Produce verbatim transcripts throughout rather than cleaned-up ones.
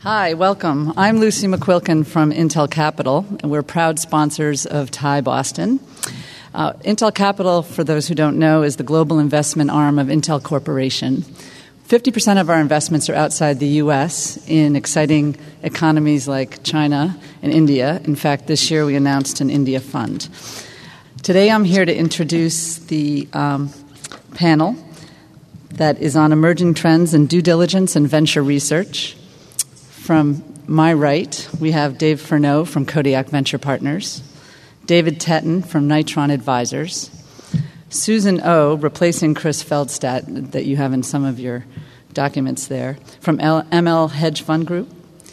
Hi, welcome. I'm Lucy McQuilkin from Intel Capital, and we're proud sponsors of T I Boston. Uh, Intel Capital, for those who don't know, is the global investment arm of Intel Corporation. fifty percent of our investments are outside the U S in exciting economies like China and India. In fact, this year we announced an India fund. Today I'm here to introduce the um, panel that is on emerging trends in due diligence and venture research. From my right, we have Dave Furneaux from Kodiak Venture Partners, David Tetton from Nitron Advisors, Susan O, replacing Chris Feldstadt, that you have in some of your documents there, from M L Hedge Fund Group.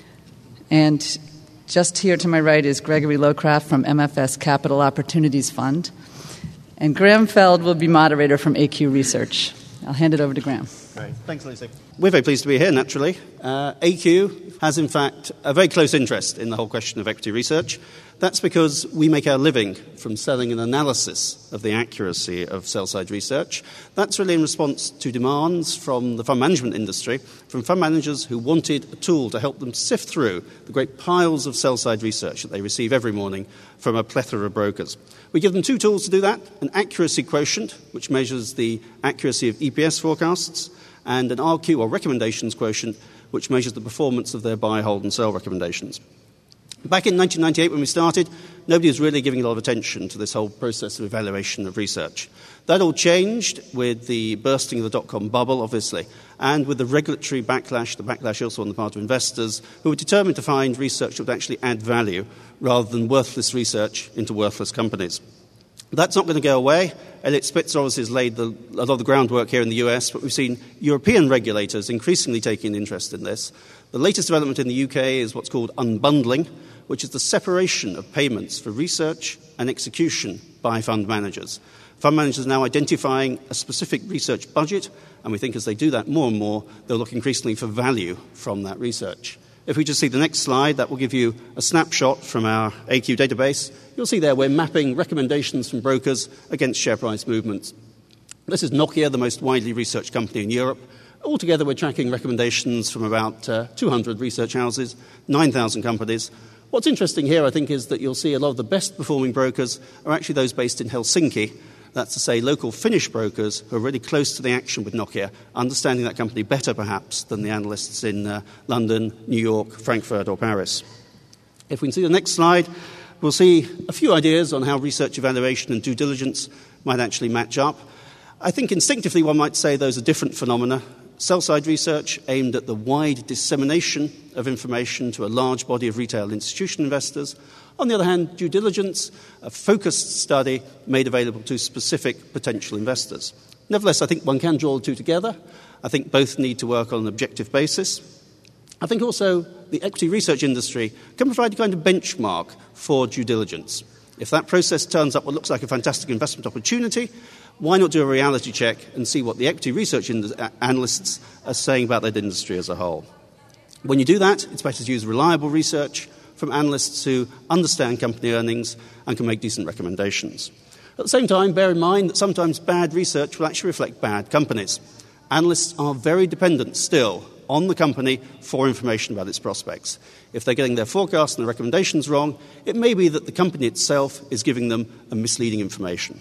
And just here to my right is Gregory Lowcraft from M F S Capital Opportunities Fund. And Graham Feld will be moderator from A Q Research. I'll hand it over to Graham. Great. Thanks, Lucy. We're very pleased to be here, naturally. Uh, A Q has, in fact, a very close interest in the whole question of equity research. That's because we make our living from selling an analysis of the accuracy of sell-side research. That's really in response to demands from the fund management industry, from fund managers who wanted a tool to help them sift through the great piles of sell-side research that they receive every morning from a plethora of brokers. We give them two tools to do that, an accuracy quotient, which measures the accuracy of E P S forecasts, and an R Q, or recommendations quotient, which measures the performance of their buy, hold, and sell recommendations. Back in nineteen ninety-eight, when we started, nobody was really giving a lot of attention to this whole process of evaluation of research. That all changed with the bursting of the dot-com bubble, obviously, and with the regulatory backlash, the backlash also on the part of investors, who were determined to find research that would actually add value rather than worthless research into worthless companies. That's not going to go away. Elliott Spitzer obviously has laid the, a lot of the groundwork here in the U S, but we've seen European regulators increasingly taking an interest in this. The latest development in the U K is what's called unbundling, which is the separation of payments for research and execution by fund managers. Fund managers are now identifying a specific research budget, and we think as they do that more and more, they'll look increasingly for value from that research. If we just see the next slide, that will give you a snapshot from our A Q database. You'll see there we're mapping recommendations from brokers against share price movements. This is Nokia, the most widely researched company in Europe. Altogether, we're tracking recommendations from about uh, two hundred research houses, nine thousand companies. What's interesting here, I think, is that you'll see a lot of the best-performing brokers are actually those based in Helsinki. That's to say, local Finnish brokers who are really close to the action with Nokia, understanding that company better, perhaps, than the analysts in uh, London, New York, Frankfurt, or Paris. If we can see the next slide, we'll see a few ideas on how research evaluation and due diligence might actually match up. I think instinctively one might say those are different phenomena. Sell-side research aimed at the wide dissemination of information to a large body of retail institutional investors. On the other hand, due diligence, a focused study made available to specific potential investors. Nevertheless, I think one can draw the two together. I think both need to work on an objective basis. I think also the equity research industry can provide a kind of benchmark for due diligence. If that process turns up what looks like a fantastic investment opportunity, why not do a reality check and see what the equity research in- analysts are saying about that industry as a whole? When you do that, it's better to use reliable research from analysts who understand company earnings and can make decent recommendations. At the same time, bear in mind that sometimes bad research will actually reflect bad companies. Analysts are very dependent still on the company for information about its prospects. If they're getting their forecasts and their recommendations wrong, it may be that the company itself is giving them a misleading information.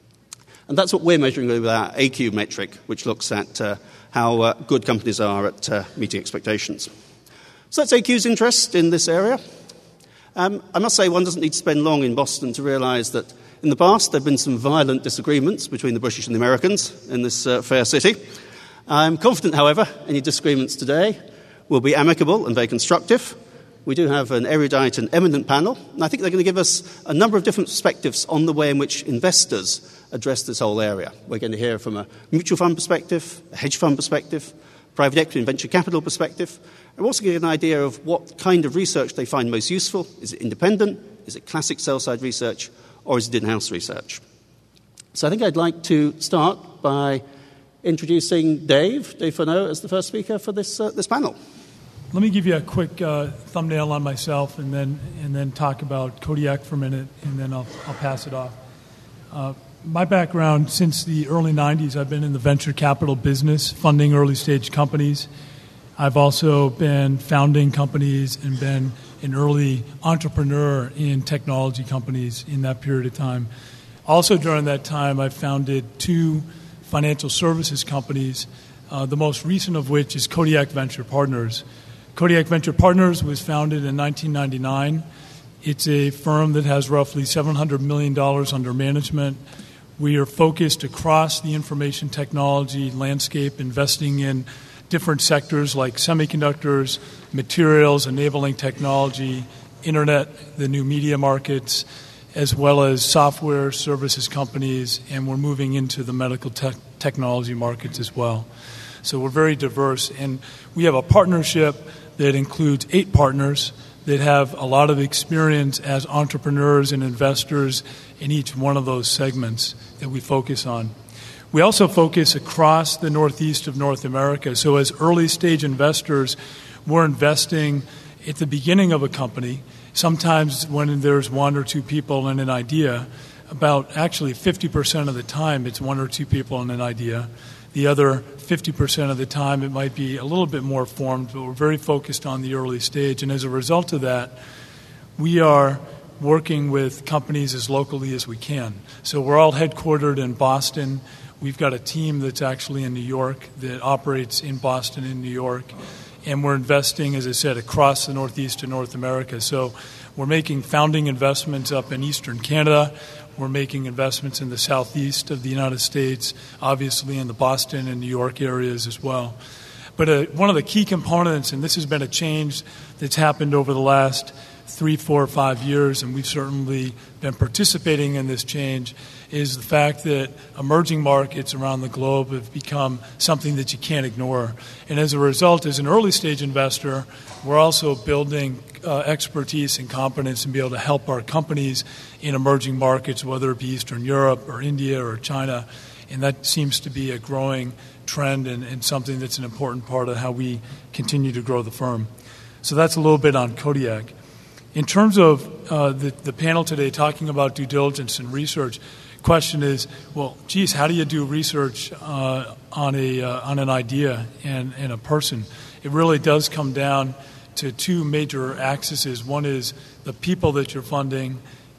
And that's what we're measuring with our A Q metric, which looks at uh, how uh, good companies are at uh, meeting expectations. So that's A Q's interest in this area. Um, I must say one doesn't need to spend long in Boston to realise that in the past there have been some violent disagreements between the British and the Americans in this uh, fair city. I'm confident, however, any disagreements today will be amicable and very constructive. We do have an erudite and eminent panel, and I think they're going to give us a number of different perspectives on the way in which investors address this whole area. We're going to hear from a mutual fund perspective, a hedge fund perspective, private equity and venture capital perspective. We're also getting an idea of what kind of research they find most useful. Is it independent? Is it classic sell-side research? Or is it in-house research? So I think I'd like to start by introducing Dave, Dave Furneaux, as the first speaker for this uh, this panel. Let me give you a quick uh, thumbnail on myself and then and then talk about Kodiak for a minute, and then I'll, I'll pass it off. Uh, my background, since the early nineties, I've been in the venture capital business, funding early-stage companies. I've also been founding companies and been an early entrepreneur in technology companies in that period of time. Also during that time, I founded two financial services companies, uh, the most recent of which is Kodiak Venture Partners. Kodiak Venture Partners was founded in nineteen ninety-nine. It's a firm that has roughly seven hundred million dollars under management. We are focused across the information technology landscape, investing in different sectors like semiconductors, materials, enabling technology, internet, the new media markets, as well as software services companies, and we're moving into the medical te- technology markets as well. So we're very diverse, and we have a partnership that includes eight partners that have a lot of experience as entrepreneurs and investors in each one of those segments that we focus on. We also focus across the northeast of North America. So as early stage investors, we're investing at the beginning of a company. Sometimes when there's one or two people and an idea, about actually fifty percent of the time it's one or two people and an idea. The other fifty percent of the time it might be a little bit more formed, but we're very focused on the early stage. And as a result of that, we are working with companies as locally as we can. So we're all headquartered in Boston. We've got a team that's actually in New York that operates in Boston and New York. And we're investing, as I said, across the Northeast of North America. So we're making founding investments up in Eastern Canada. We're making investments in the Southeast of the United States, obviously in the Boston and New York areas as well. But uh, one of the key components, and this has been a change that's happened over the last three, four, five years, and we've certainly been participating in this change, is the fact that emerging markets around the globe have become something that you can't ignore. And as a result, as an early stage investor, we're also building uh, expertise and competence and be able to help our companies in emerging markets, whether it be Eastern Europe or India or China. And that seems to be a growing trend and, and something that's an important part of how we continue to grow the firm. So that's a little bit on Kodiak. In terms of uh, the, the panel today talking about due diligence and research, question is, well, geez, how do you do research uh, on a uh, on an idea and, and a person? It really does come down to two major axes. One is the people that you're funding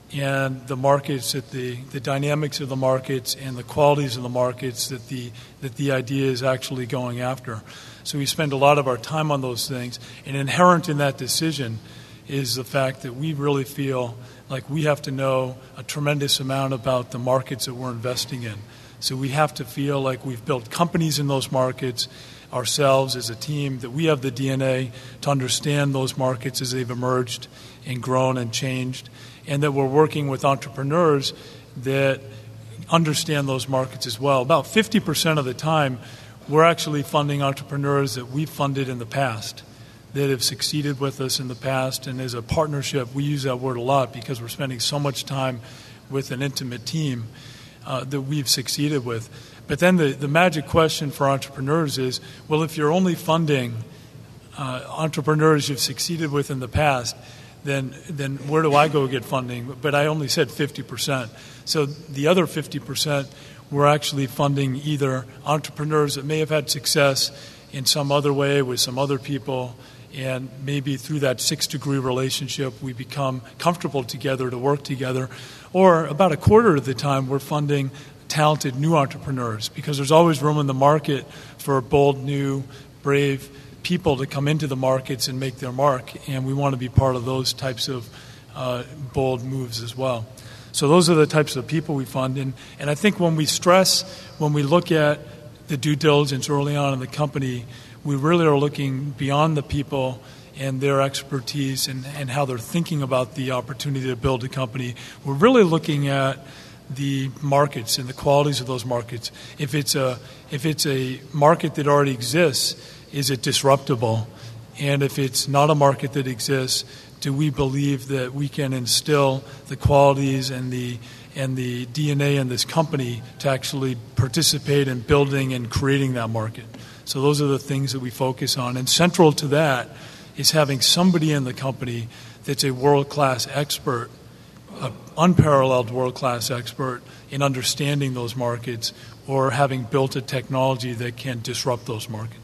and the markets, that the, the dynamics of the markets and the qualities of the markets that the that the idea is actually going after. So we spend a lot of our time on those things, and inherent in that decision is the fact that we really feel like we have to know a tremendous amount about the markets that we're investing in. So we have to feel like we've built companies in those markets ourselves as a team, that we have the D N A to understand those markets as they've emerged and grown and changed, and that we're working with entrepreneurs that understand those markets as well. About fifty percent of the time, we're actually funding entrepreneurs that we've funded in the past, that have succeeded with us in the past. And as a partnership, we use that word a lot because we're spending so much time with an intimate team uh, that we've succeeded with. But then the, the magic question for entrepreneurs is, well, if you're only funding uh, entrepreneurs you've succeeded with in the past, then then where do I go get funding? But I only said fifty percent. So the other fifty percent, we're actually funding either entrepreneurs that may have had success in some other way with some other people, and maybe through that six-degree relationship we become comfortable together to work together. Or about a quarter of the time we're funding talented new entrepreneurs, because there's always room in the market for bold, new, brave people to come into the markets and make their mark, and we want to be part of those types of uh, bold moves as well. So those are the types of people we fund. And, and I think when we stress, when we look at the due diligence early on in the company, we really are looking beyond the people and their expertise and, and how they're thinking about the opportunity to build a company. We're really looking at the markets and the qualities of those markets. If it's a if it's a market that already exists, is it disruptable? And if it's not a market that exists, do we believe that we can instill the qualities and the and the D N A in this company to actually participate in building and creating that market? So those are the things that we focus on. And central to that is having somebody in the company that's a world-class expert, an unparalleled world-class expert in understanding those markets, or having built a technology that can disrupt those markets.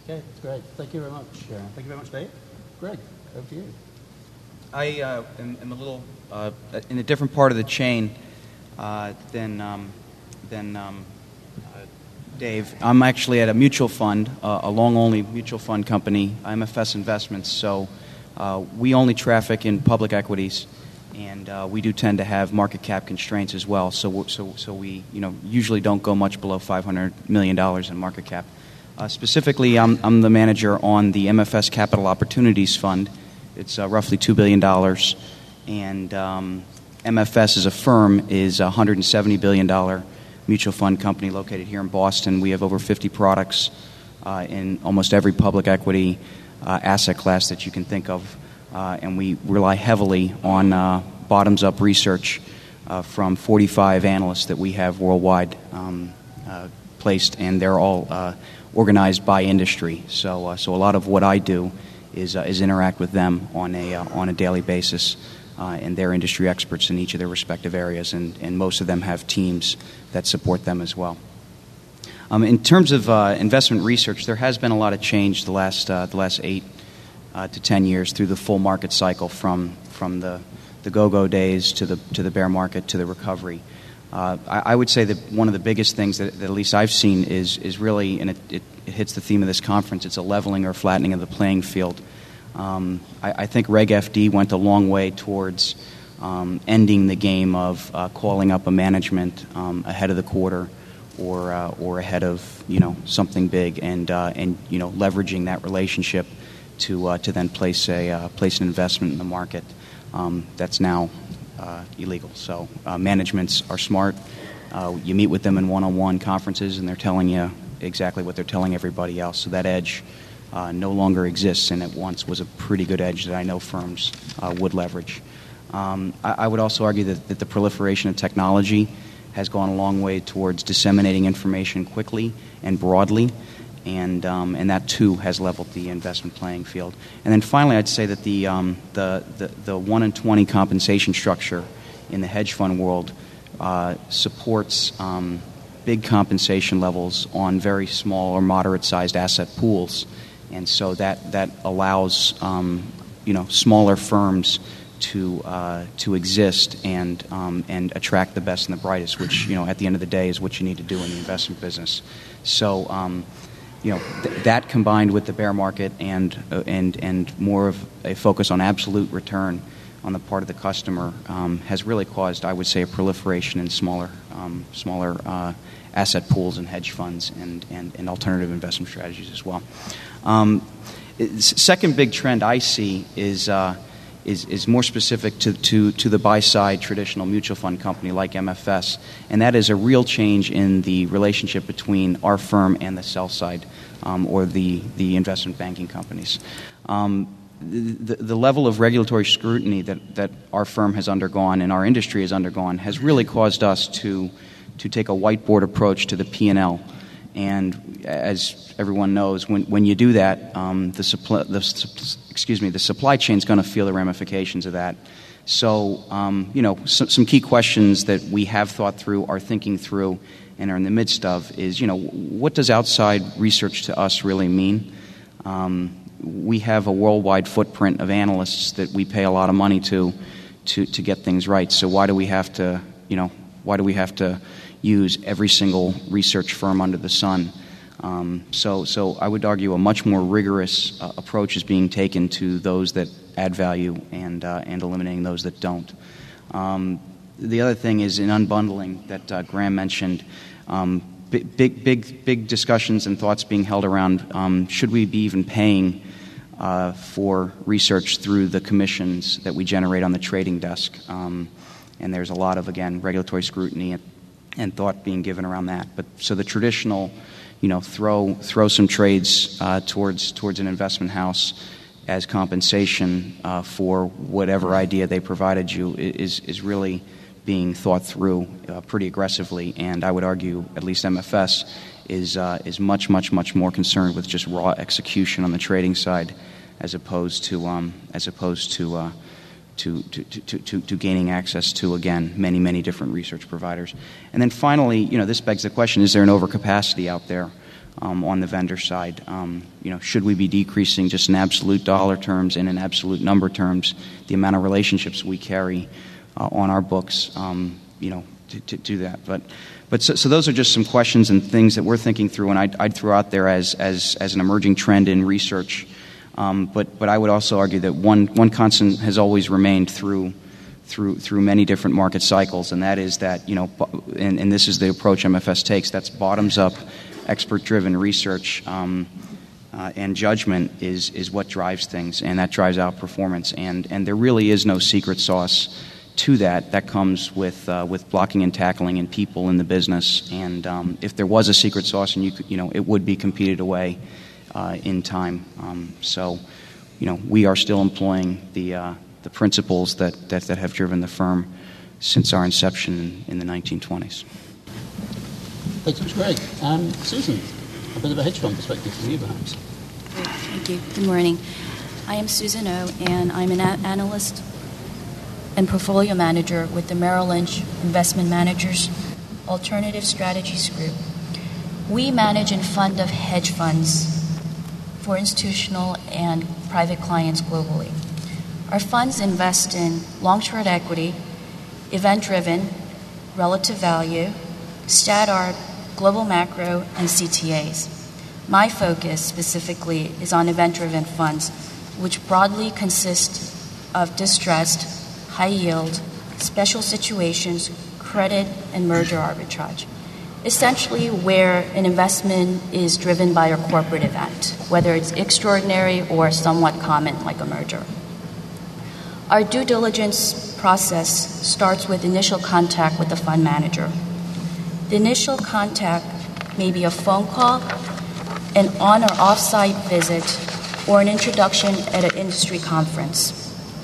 Okay, that's great. Thank you very much. Uh, thank you very much, Dave. Greg, over to you. I uh, am, am a little uh, in a different part of the chain uh, than um, than um, uh, Dave. I'm actually at a mutual fund, uh, a long-only mutual fund company, M F S Investments. So uh, we only traffic in public equities, and uh, we do tend to have market cap constraints as well. So so so we you know usually don't go much below five hundred million dollars in market cap. Uh, specifically, I'm, I'm the manager on the M F S Capital Opportunities Fund. It's uh, roughly two billion dollars, and um, M F S as a firm is a one hundred seventy billion dollars mutual fund company located here in Boston. We have over fifty products uh, in almost every public equity uh, asset class that you can think of, uh, and we rely heavily on uh, bottoms-up research uh, from forty-five analysts that we have worldwide um, uh, placed, and they're all uh, organized by industry. So, uh, so a lot of what I do is uh, is interact with them on a uh, on a daily basis, uh, and they're industry experts in each of their respective areas, and, and most of them have teams that support them as well. Um, in terms of uh, investment research, there has been a lot of change the last uh, the last eight uh, to ten years through the full market cycle, from from the the go-go days to the to the bear market to the recovery. Uh, I, I would say that one of the biggest things that, that at least I've seen is is really, and it, it, it hits the theme of this conference, it's a leveling or flattening of the playing field. Um, I, I think Reg F D went a long way towards um, ending the game of uh, calling up a management um, ahead of the quarter or uh, or ahead of you know something big, and uh, and you know leveraging that relationship to uh, to then place a uh, place an investment in the market. Um, that's now Uh, illegal. So uh, managements are smart. Uh, you meet with them in one-on-one conferences, and they're telling you exactly what they're telling everybody else. So that edge uh, no longer exists, and it once was a pretty good edge that I know firms uh, would leverage. Um, I, I would also argue that, that the proliferation of technology has gone a long way towards disseminating information quickly and broadly, and um, and that too has leveled the investment playing field. And then finally, I'd say that the um, the, the the one in twenty compensation structure in the hedge fund world uh, supports um, big compensation levels on very small or moderate sized asset pools, and so that that allows um, you know smaller firms to uh, to exist and um, and attract the best and the brightest, which you know at the end of the day is what you need to do in the investment business. So. Um, You know th- that combined with the bear market and uh, and and more of a focus on absolute return on the part of the customer um, has really caused, I would say, a proliferation in smaller um, smaller uh, asset pools and hedge funds and, and, and alternative investment strategies as well. Um, second big trend I see is uh, is is more specific to, to to the buy side traditional mutual fund company like M F S, and that is a real change in the relationship between our firm and the sell side, um, or the the investment banking companies. Um, the, the level of regulatory scrutiny that, that our firm has undergone and our industry has undergone has really caused us to to take a whiteboard approach to the P and L. And as everyone knows, when when you do that, um, the supply, the excuse me, the supply chain is going to feel the ramifications of that. So, um, you know, some, some key questions that we have thought through, are thinking through, and are in the midst of is, you know, what does outside research to us really mean? Um, we have a worldwide footprint of analysts that we pay a lot of money to, to to get things right. So why do we have to, you know, why do we have to use every single research firm under the sun? Um, so, so I would argue a much more rigorous uh, approach is being taken to those that add value and uh, and eliminating those that don't. Um, the other thing is in unbundling that uh, Graham mentioned. Um, big, big, big, big discussions and thoughts being held around. Um, should we be even paying uh, for research through the commissions that we generate on the trading desk? Um, and there's a lot of, again, regulatory scrutiny and, and thought being given around that. But so the traditional, you know, throw throw some trades uh, towards towards an investment house as compensation uh, for whatever idea they provided you is is really being thought through uh, pretty aggressively. And I would argue, at least M F S is uh, is much much much more concerned with just raw execution on the trading side, as opposed to um, as opposed to. Uh, To, to, to, to, to gaining access to, again, many, many different research providers. And then finally, you know, this begs the question, is there an overcapacity out there? um, on the vendor side. Um, you know, should we be decreasing just in absolute dollar terms and in absolute number terms the amount of relationships we carry uh, on our books? Um, you know, to, to do that. But but so, so those are just some questions and things that we're thinking through, and I'd, I'd throw out there as as as an emerging trend in research. Um, but but I would also argue that one one constant has always remained through through through many different market cycles, and that is that, you know, and, and this is the approach M F S takes. That's bottoms up, expert driven research. Um, uh, and judgment is is what drives things, and that drives out performance. And and there really is no secret sauce to that. That comes with uh, with blocking and tackling and people in the business. And um, if there was a secret sauce, and you could, you know, it would be competed away uh, in time. Um, so, you know, we are still employing the uh, the principles that, that that have driven the firm since our inception in, in the nineteen twenties. Thanks so much, Greg. Um, Susan, a bit of a hedge fund perspective from you, perhaps. Great, thank you. Good morning. I am Susan O, and I'm an a- analyst and portfolio manager with the Merrill Lynch Investment Managers Alternative Strategies Group. We manage and fund of hedge funds for institutional and private clients globally. Our funds invest in long-short equity, event-driven, relative value, stat arb, global macro, and C T As. My focus specifically is on event-driven funds, which broadly consist of distressed, high-yield, special situations, credit, and merger arbitrage. Essentially where an investment is driven by a corporate event, whether it's extraordinary or somewhat common like a merger. Our due diligence process starts with initial contact with the fund manager. The initial contact may be a phone call, an on- or off-site visit, or an introduction at an industry conference.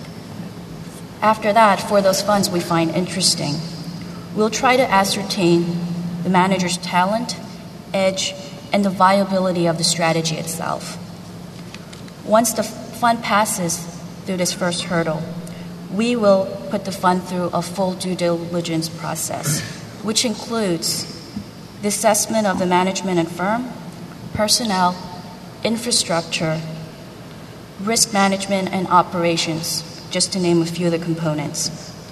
After that, for those funds we find interesting, we'll try to ascertain the manager's talent, edge, and the viability of the strategy itself. Once the fund passes through this first hurdle, we will put the fund through a full due diligence process, which includes the assessment of the management and firm, personnel, infrastructure, risk management, and operations, just to name a few of the components.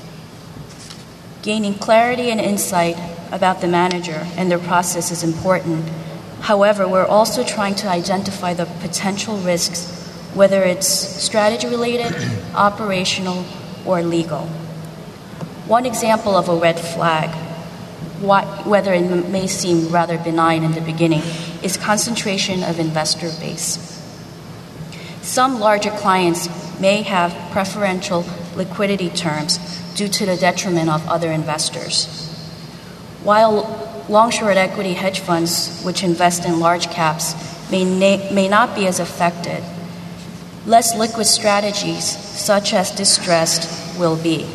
Gaining clarity and insight about the manager and their process is important. However, we're also trying to identify the potential risks, whether it's strategy-related, operational, or legal. One example of a red flag, what, whether it may seem rather benign in the beginning, is concentration of investor base. Some larger clients may have preferential liquidity terms due to the detriment of other investors. While long-short equity hedge funds, which invest in large caps, may, na- may not be as affected, less liquid strategies, such as distressed, will be.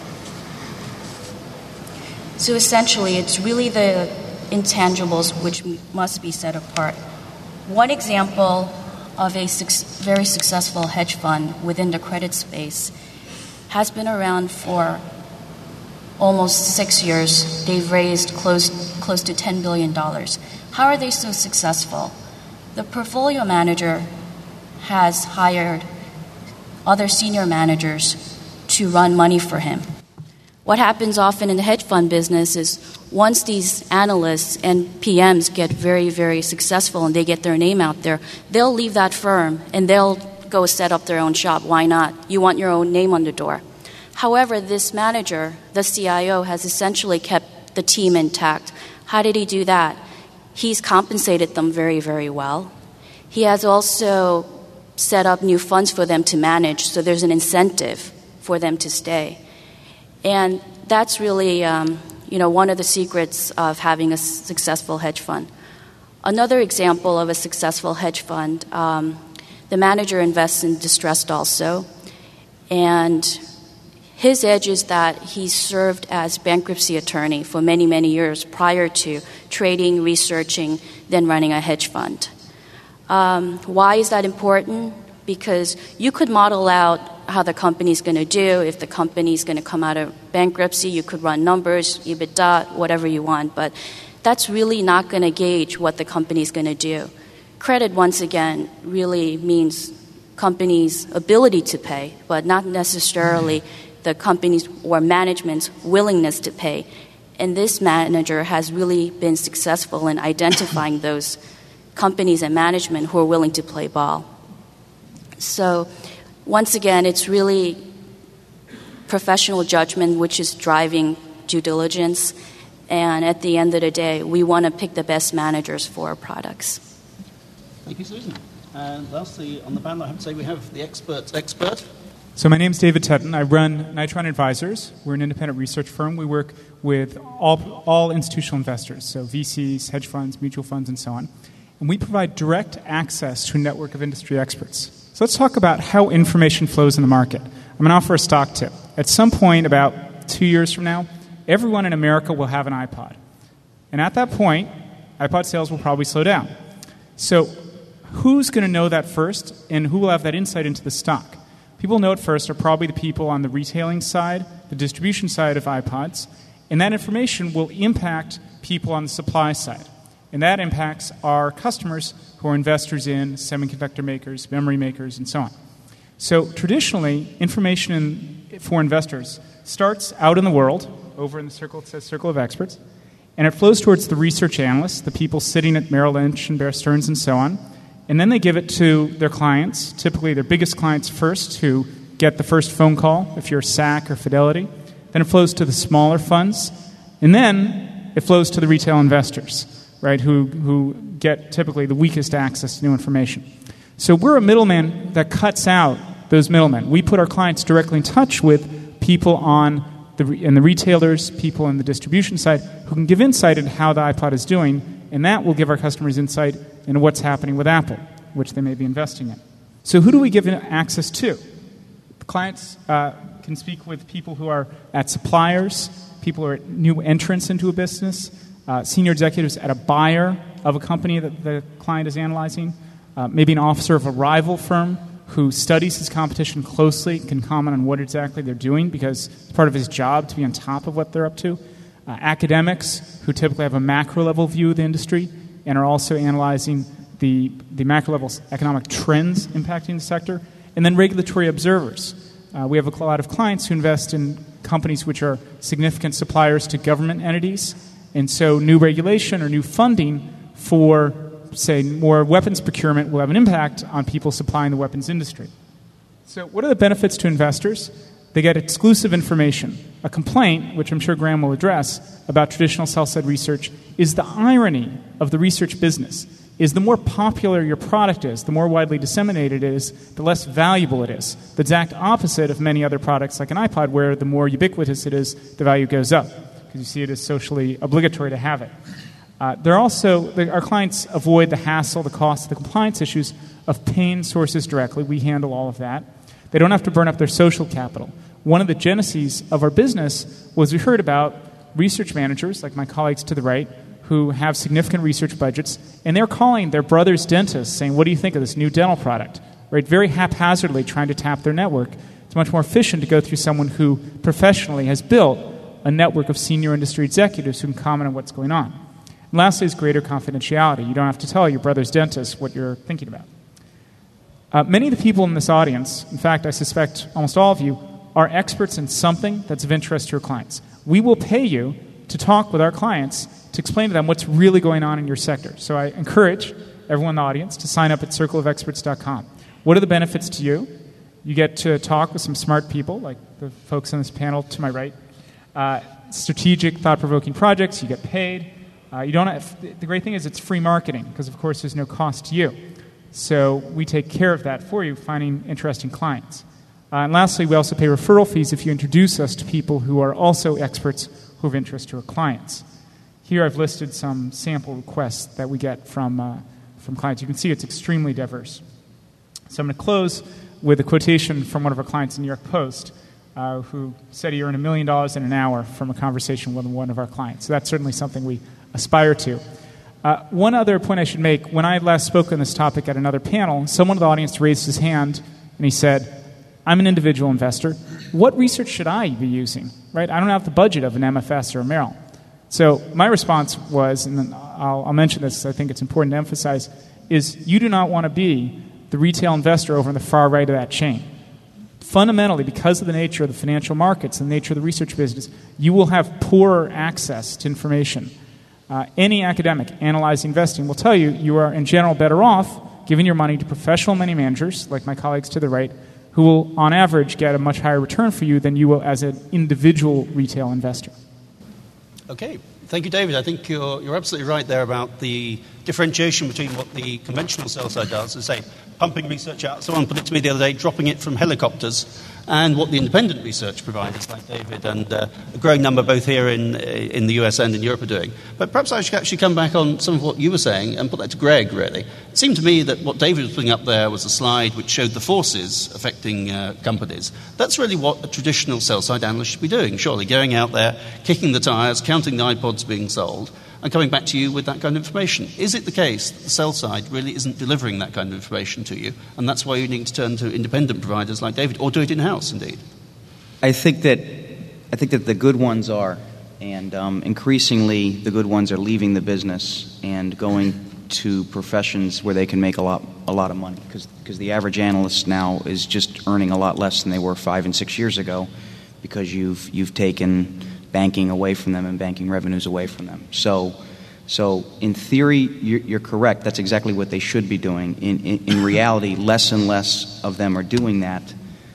So essentially, it's really the intangibles which must be set apart. One example of a su- very successful hedge fund within the credit space has been around for almost six years. They've raised close, close to ten billion dollars. How are they so successful? The portfolio manager has hired other senior managers to run money for him. What happens often in the hedge fund business is once these analysts and P Ms get very, very successful and they get their name out there, they'll leave that firm and they'll go set up their own shop. Why not? You want your own name on the door. However, this manager, the C I O, has essentially kept the team intact. How did he do that? He's compensated them very, very well. He has also set up new funds for them to manage, so there's an incentive for them to stay. And that's really, um, you know, one of the secrets of having a successful hedge fund. Another example of a successful hedge fund, um, the manager invests in distressed also, and his edge is that he served as bankruptcy attorney for many, many years prior to trading, researching, then running a hedge fund. Um, why is that important? Because you could model out how the company's going to do. If the company's going to come out of bankruptcy, you could run numbers, EBITDA, whatever you want. But that's really not going to gauge what the company is going to do. Credit, once again, really means companies' ability to pay, but not necessarily the company's or management's willingness to pay. And this manager has really been successful in identifying those companies and management who are willing to play ball. So, once again, it's really professional judgment which is driving due diligence. And at the end of the day, we want to pick the best managers for our products. Thank you, Susan. And lastly, on the panel, I have to say we have the expert's expert. So my name is David Tutton. I run Nitron Advisors. We're an independent research firm. We work with all, all institutional investors, so V Cs, hedge funds, mutual funds, and so on. And we provide direct access to a network of industry experts. So let's talk about how information flows in the market. I'm going to offer a stock tip. At some point, about two years from now, everyone in America will have an iPod. And at that point, iPod sales will probably slow down. So who's going to know that first, and who will have that insight into the stock? People who know it first are probably the people on the retailing side, the distribution side of iPods, and that information will impact people on the supply side. And that impacts our customers who are investors in semiconductor makers, memory makers, and so on. So traditionally, information in, for investors starts out in the world, over in the circle, it says Circle of Experts, and it flows towards the research analysts, the people sitting at Merrill Lynch and Bear Stearns and so on, and then they give it to their clients, typically their biggest clients first, who get the first phone call, if you're S A C or Fidelity. Then it flows to the smaller funds, and then it flows to the retail investors, right, who, who get typically the weakest access to new information. So we're a middleman that cuts out those middlemen. We put our clients directly in touch with people on the in the retailers, people in the distribution side, who can give insight into how the iPod is doing, and that will give our customers insight into what's happening with Apple, which they may be investing in. So who do we give access to? Clients uh, can speak with people who are at suppliers, people who are new entrants into a business, uh, senior executives at a buyer of a company that the client is analyzing, uh, maybe an officer of a rival firm who studies his competition closely, can comment on what exactly they're doing because it's part of his job to be on top of what they're up to. Uh, academics who typically have a macro-level view of the industry and are also analyzing the, the macro-level economic trends impacting the sector. And then regulatory observers. Uh, we have a lot of clients who invest in companies which are significant suppliers to government entities. And so new regulation or new funding for, say, more weapons procurement will have an impact on people supplying the weapons industry. So what are the benefits to investors? They get exclusive information. A complaint, which I'm sure Graham will address, about traditional sell-side research is the irony of the research business, is the more popular your product is, the more widely disseminated it is, the less valuable it is. The exact opposite of many other products like an iPod, where the more ubiquitous it is, the value goes up, because you see it as socially obligatory to have it. Uh, they're also, they, our clients avoid the hassle, the cost, the compliance issues of paying sources directly. We handle all of that. They don't have to burn up their social capital. One of the geneses of our business was we heard about research managers, like my colleagues to the right, who have significant research budgets, and they're calling their brother's dentist saying, what do you think of this new dental product? Right? Very haphazardly trying to tap their network. It's much more efficient to go through someone who professionally has built a network of senior industry executives who can comment on what's going on. And lastly is greater confidentiality. You don't have to tell your brother's dentist what you're thinking about. Uh, many of the people in this audience, in fact, I suspect almost all of you, are experts in something that's of interest to your clients. We will pay you to talk with our clients to explain to them what's really going on in your sector. So I encourage everyone in the audience to sign up at circle of experts dot com. What are the benefits to you? You get to talk with some smart people, like the folks on this panel to my right. Uh, strategic, thought-provoking projects. You get paid. Uh, you don't have, the great thing is it's free marketing because, of course, there's no cost to you. So we take care of that for you, finding interesting clients. Uh, and lastly, we also pay referral fees if you introduce us to people who are also experts who have interest to our clients. Here I've listed some sample requests that we get from, uh, from clients. You can see it's extremely diverse. So I'm going to close with a quotation from one of our clients in New York Post uh, who said he earned a million dollars in an hour from a conversation with one of our clients. So that's certainly something we aspire to. Uh, one other point I should make, when I last spoke on this topic at another panel, someone in the audience raised his hand and he said, I'm an individual investor. What research should I be using? Right? I don't have the budget of an M F S or a Merrill. So my response was, and then I'll, I'll mention this, I think it's important to emphasize, is you do not want to be the retail investor over on the far right of that chain. Fundamentally, because of the nature of the financial markets and the nature of the research business, you will have poorer access to information. Uh, any academic analyzing investing will tell you you are, in general, better off giving your money to professional money managers, like my colleagues to the right, who will, on average, get a much higher return for you than you will as an individual retail investor. Okay. Thank you, David. I think you're, you're absolutely right there about the differentiation between what the conventional sell side does, as say, pumping research out. Someone put it to me the other day, dropping it from helicopters, and what the independent research providers like David and uh, a growing number both here in in the U S and in Europe are doing. But perhaps I should actually come back on some of what you were saying and put that to Greg, really. It seemed to me that what David was putting up there was a slide which showed the forces affecting uh, companies. That's really what a traditional sell-side analyst should be doing, surely, going out there, kicking the tires, counting the iPods being sold, and coming back to you with that kind of information. Is it the case that the sell side really isn't delivering that kind of information to you, and that's why you need to turn to independent providers like David, or do it in-house, indeed? I think that I think that the good ones are, and um, increasingly the good ones are leaving the business and going to professions where they can make a lot a lot of money, because because the average analyst now is just earning a lot less than they were five and six years ago, because you've you've taken banking away from them and banking revenues away from them. So, so in theory, you're, you're correct. That's exactly what they should be doing. In, in, in reality, less and less of them are doing that,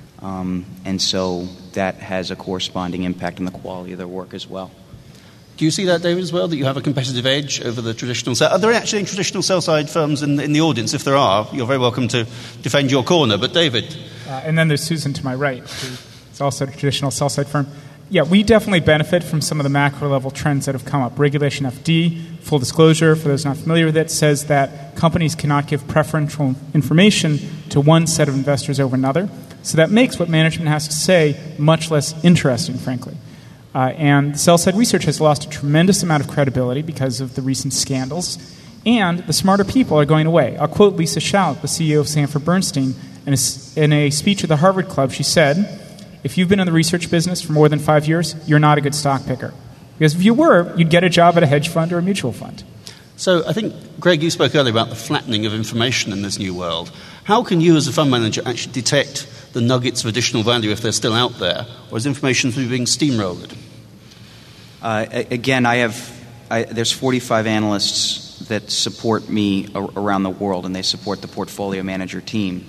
um, and so that has a corresponding impact on the quality of their work as well. Do you see that, David, as well, that you have a competitive edge over the traditional sell? Are there actually any traditional sell-side firms in, in the audience? If there are, you're very welcome to defend your corner. But David? Uh, and then there's Susan to my right, who is also a traditional sell-side firm. Yeah, we definitely benefit from some of the macro-level trends that have come up. Regulation F D, full disclosure, for those not familiar with it, says that companies cannot give preferential information to one set of investors over another. So that makes what management has to say much less interesting, frankly. Uh, and sell-side research has lost a tremendous amount of credibility because of the recent scandals, and the smarter people are going away. I'll quote Lisa Shallop, the C E O of Sanford Bernstein, in a, in a speech at the Harvard Club. She said, "If you've been in the research business for more than five years, you're not a good stock picker. Because if you were, you'd get a job at a hedge fund or a mutual fund." So I think, Greg, you spoke earlier about the flattening of information in this new world. How can you as a fund manager actually detect the nuggets of additional value if they're still out there, or is information being steamrolled? Uh, again, I have I, there's forty-five analysts that support me a- around the world, and they support the portfolio manager team.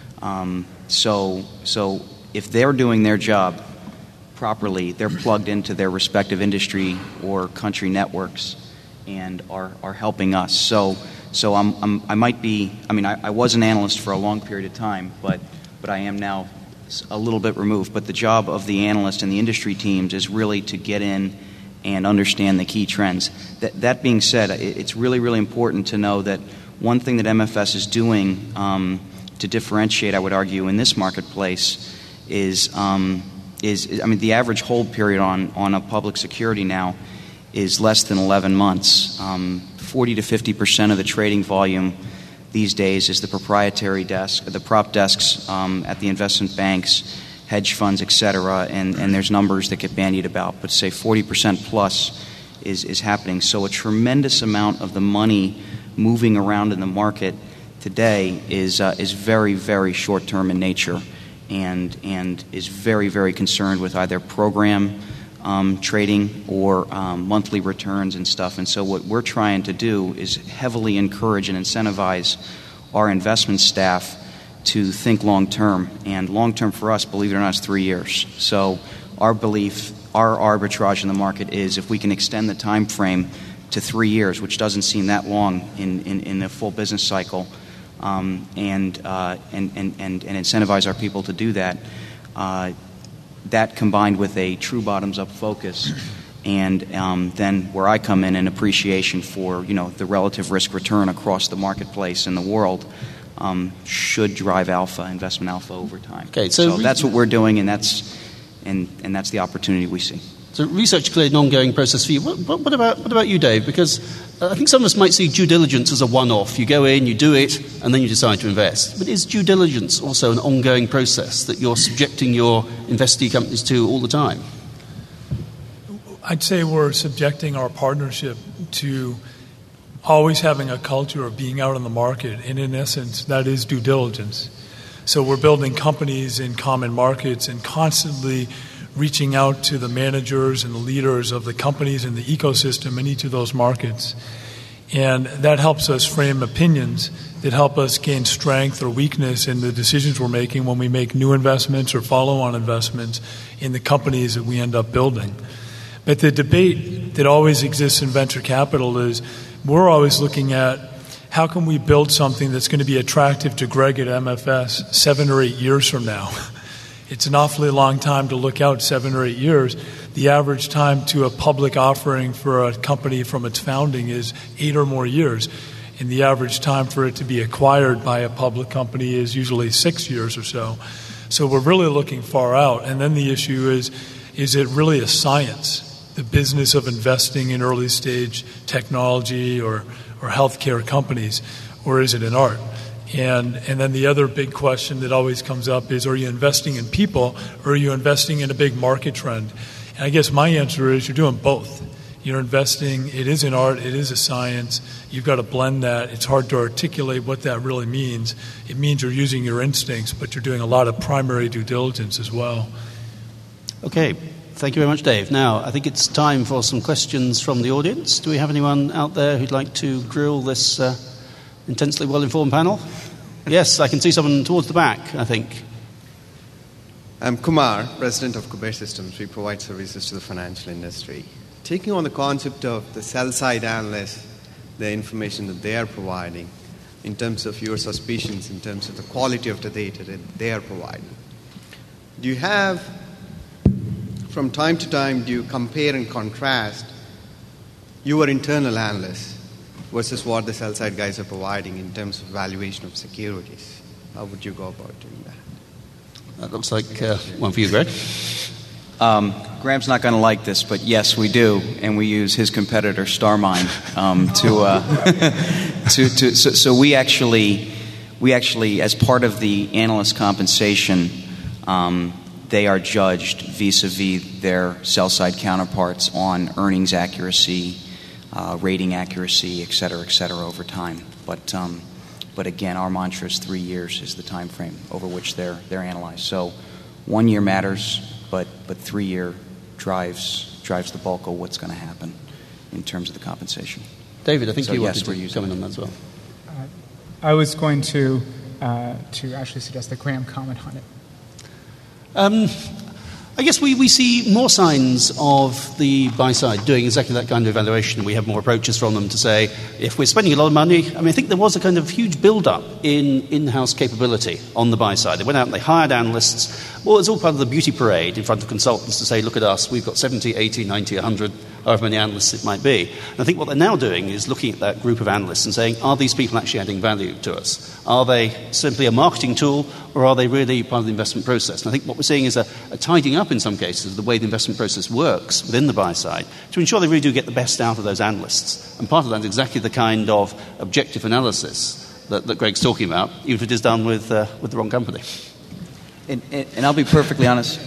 Um, so so. If they're doing their job properly, they're plugged into their respective industry or country networks and are, are helping us. So so I'm, I'm, I might be, I mean, I, I was an analyst for a long period of time, but, but I am now a little bit removed. But the job of the analyst and the industry teams is really to get in and understand the key trends. That, that being said, it, it's really, really important to know that one thing that M F S is doing um, to differentiate, I would argue, in this marketplace is, um, is I mean, the average hold period on, on a public security now is less than eleven months. Um, forty to fifty percent of the trading volume these days is the proprietary desk, the prop desks um, at the investment banks, hedge funds, et cetera, and, and there's numbers that get bandied about, but say forty percent plus is, is happening. So a tremendous amount of the money moving around in the market today is uh, is very, very short-term in nature, and and is very, very concerned with either program um, trading or um, monthly returns and stuff. And so what we're trying to do is heavily encourage and incentivize our investment staff to think long-term. And long-term for us, believe it or not, is three years. So our belief, our arbitrage in the market is if we can extend the time frame to three years, which doesn't seem that long in, in, in a full business cycle, um, and, uh, and, and, and, and incentivize our people to do that, uh, that combined with a true bottoms-up focus, and um, then where I come in, an appreciation for, you know, the relative risk return across the marketplace in the world, um, should drive alpha, investment alpha over time. Okay, so, so that's what we're doing, and that's and, and that's the opportunity we see. So research clearly an ongoing process for you. What, what, what about what about you, Dave? Because I think some of us might see due diligence as a one-off. You go in, you do it, and then you decide to invest. But is due diligence also an ongoing process that you're subjecting your investee companies to all the time? I'd say we're subjecting our partnership to always having a culture of being out in the market, and in essence, that is due diligence. So we're building companies in common markets and constantly reaching out to the managers and the leaders of the companies in the ecosystem in each of those markets. And that helps us frame opinions that help us gain strength or weakness in the decisions we're making when we make new investments or follow-on investments in the companies that we end up building. But the debate that always exists in venture capital is we're always looking at how can we build something that's going to be attractive to Greg at M F S seven or eight years from now. It's an awfully long time to look out seven or eight years. The average time to a public offering for a company from its founding is eight or more years. And the average time for it to be acquired by a public company is usually six years or so. So we're really looking far out. And then the issue is, is it really a science, the business of investing in early stage technology or, or healthcare companies, or is it an art? And and then the other big question that always comes up is, are you investing in people or are you investing in a big market trend? And I guess my answer is you're doing both. You're investing, it is an art, it is a science. You've got to blend that. It's hard to articulate what that really means. It means you're using your instincts, but you're doing a lot of primary due diligence as well. Okay. Thank you very much, Dave. Now, I think it's time for some questions from the audience. Do we have anyone out there who'd like to grill this uh, intensely well-informed panel? Yes, I can see someone towards the back, I think. I'm Kumar, president of Kuber Systems. We provide services to the financial industry. Taking on the concept of the sell-side analysts, the information that they are providing, in terms of your suspicions, in terms of the quality of the data that they are providing, do you have, from time to time, do you compare and contrast your internal analysts versus what the sell-side guys are providing in terms of valuation of securities? How would you go about doing that? That looks like uh, one for you, Greg. Um, Graham's not going to like this, but yes, we do, and we use his competitor Starmind um, to uh, to to. So, so we actually we actually, as part of the analyst compensation, um, they are judged vis-a-vis their sell-side counterparts on earnings accuracy, uh, rating accuracy, et cetera, et cetera, over time. But um, but again, our mantra is three years is the time frame over which they're they're analyzed. So one year matters, but but three year drives drives the bulk of what's going to happen in terms of the compensation. David, I think so you yes, wanted to come in on that as well. Uh, I was going to uh, to actually suggest that Graham comment on it. Um, I guess we, we see more signs of the buy side doing exactly that kind of evaluation. We have more approaches from them to say, if we're spending a lot of money, I mean, I think there was a kind of huge build-up in in-house capability on the buy side. They went out and they hired analysts. Well, it's all part of the beauty parade in front of consultants to say, look at us, we've got seventy, eighty, ninety, one hundred, however many analysts it might be. And I think what they're now doing is looking at that group of analysts and saying, are these people actually adding value to us? Are they simply a marketing tool, or are they really part of the investment process? And I think what we're seeing is a, a tidying up in some cases of the way the investment process works within the buy side to ensure they really do get the best out of those analysts. And part of that is exactly the kind of objective analysis that, that Greg's talking about, even if it is done with, uh, with the wrong company. And, and, and I'll be perfectly honest,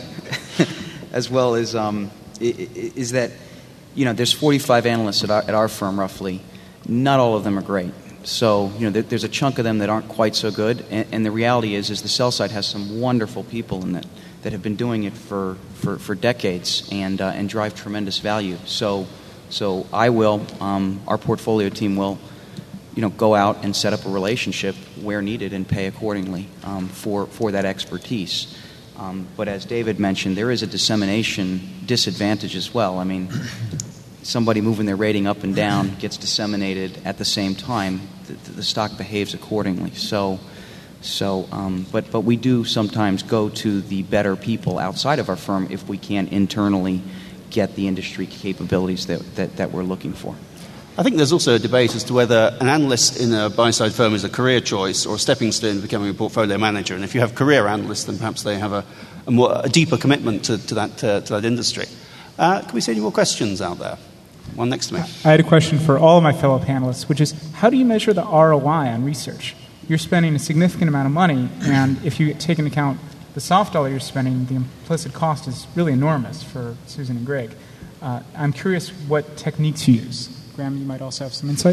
as well as um, is that, you know, there's forty-five analysts at our, at our firm roughly. Not all of them are great. So, you know, there, there's a chunk of them that aren't quite so good. And, and the reality is, is the sell side has some wonderful people in it that have been doing it for, for, for decades and uh, and drive tremendous value. So, so I will, um, our portfolio team will, you know, go out and set up a relationship where needed and pay accordingly um, for for that expertise. Um, but as David mentioned, there is a dissemination disadvantage as well. I mean, somebody moving their rating up and down gets disseminated at the same time. The, the stock behaves accordingly. So, so, um, but but we do sometimes go to the better people outside of our firm if we can internally get the industry capabilities that that, that we're looking for. I think there's also a debate as to whether an analyst in a buy-side firm is a career choice or a stepping stone to becoming a portfolio manager. And if you have career analysts, then perhaps they have a, a, more, a deeper commitment to, to, that, uh, to that industry. Uh, can we see any more questions out there? One next to me. I had a question for all of my fellow panelists, which is, how do you measure the R O I on research? You're spending a significant amount of money, and if you take into account the soft dollar you're spending, the implicit cost is really enormous for Susan and Greg. Uh, I'm curious what techniques you use. Graham, you might also have some insight.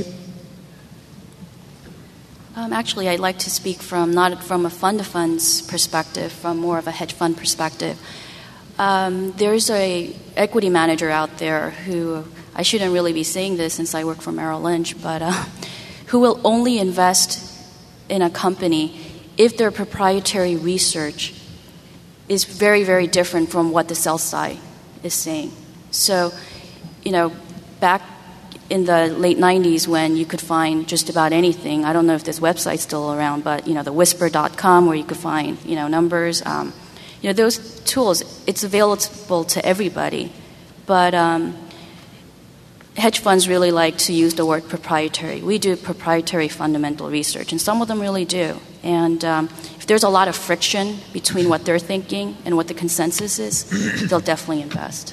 Um, actually, I'd like to speak from not from a fund of funds perspective, from more of a hedge fund perspective. Um, there's a equity manager out there who, I shouldn't really be saying this since I work for Merrill Lynch, but uh, who will only invest in a company if their proprietary research is very, very different from what the sell side is saying. So, you know, back in the late nineties when you could find just about anything, I don't know if this website's still around, but, you know, the whisper dot com where you could find, you know, numbers. Um, you know, those tools, it's available to everybody. But um, hedge funds really like to use the word proprietary. We do proprietary fundamental research, and some of them really do. And um, if there's a lot of friction between what they're thinking and what the consensus is, they'll definitely invest.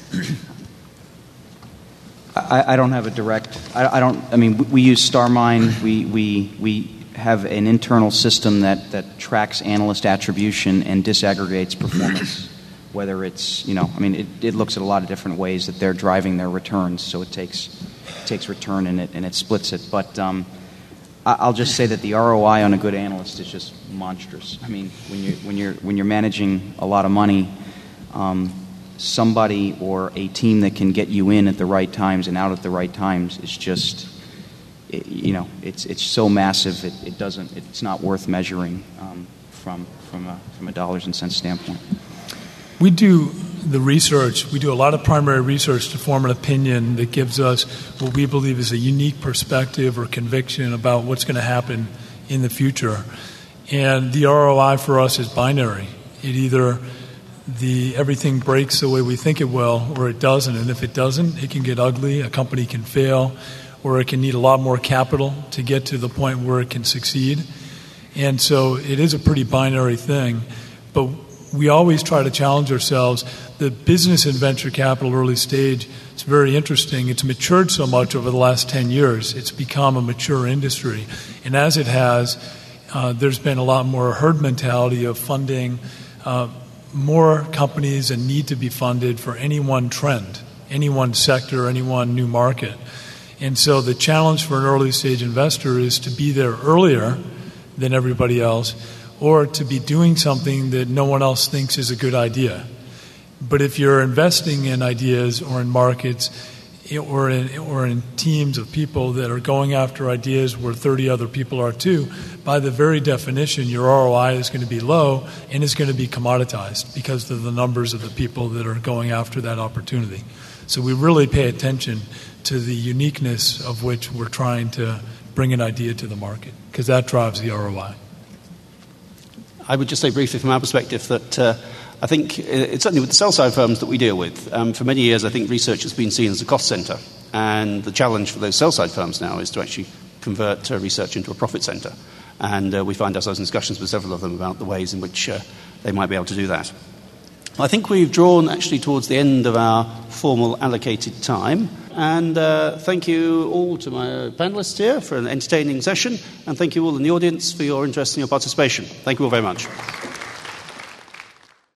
I, I don't have a direct. I, I don't. I mean, we, we use StarMine. We we we have an internal system that, that tracks analyst attribution and disaggregates performance. Whether it's, you know, I mean, it, it looks at a lot of different ways that they're driving their returns. So it takes it takes return in it and it splits it. But um, I, I'll just say that the R O I on a good analyst is just monstrous. I mean, when you when you're when you're managing a lot of money. Um, somebody or a team that can get you in at the right times and out at the right times is just, it, you know, it's it's so massive it, it doesn't it's not worth measuring um, from from a from a dollars and cents standpoint. We do the research. We do a lot of primary research to form an opinion that gives us what we believe is a unique perspective or conviction about what's going to happen in the future. And the R O I for us is binary. It either the everything breaks the way we think it will, or it doesn't. And if it doesn't, it can get ugly. A company can fail, or it can need a lot more capital to get to the point where it can succeed. And so it is a pretty binary thing. But we always try to challenge ourselves. The business and venture capital early stage, it's very interesting. It's matured so much over the last ten years. It's become a mature industry. And as it has, uh, there's been a lot more herd mentality of funding uh, more companies and need to be funded for any one trend, any one sector, any one new market. And so the challenge for an early stage investor is to be there earlier than everybody else, or to be doing something that no one else thinks is a good idea. But if you're investing in ideas or in markets or in, or in teams of people that are going after ideas where thirty other people are too, by the very definition, your R O I is going to be low and it's going to be commoditized because of the numbers of the people that are going after that opportunity. So we really pay attention to the uniqueness of which we're trying to bring an idea to the market, because that drives the R O I. I would just say briefly from our perspective that uh, I think it's certainly with the sell-side firms that we deal with. Um, for many years, I think research has been seen as a cost center. And the challenge for those sell-side firms now is to actually convert uh, research into a profit center. And uh, we find ourselves in discussions with several of them about the ways in which uh, they might be able to do that. I think we've drawn actually towards the end of our formal allocated time. And uh, thank you all to my panelists here for an entertaining session. And thank you all in the audience for your interest and your participation. Thank you all very much.